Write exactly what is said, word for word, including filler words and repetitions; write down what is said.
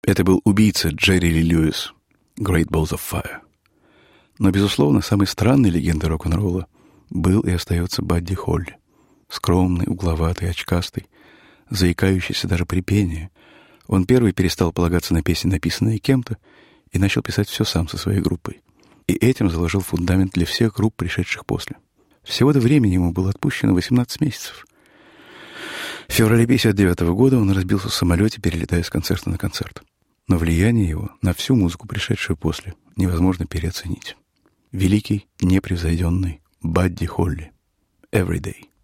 Это был убийца Джерри Ли Льюис, Great Balls of Fire. Но, безусловно, самой странной легендой рок-н-ролла был и остается Бадди Холли. Скромный, угловатый, очкастый, заикающийся даже при пении. Он первый перестал полагаться на песни, написанные кем-то, и начал писать все сам со своей группой. И этим заложил фундамент для всех групп, пришедших после. Всего-то времени ему было отпущено восемнадцать месяцев. В феврале пятьдесят девятого года он разбился в самолете, перелетая с концерта на концерт. Но влияние его на всю музыку, пришедшую после, невозможно переоценить. Великий, непревзойденный Бадди Холли. Every Day.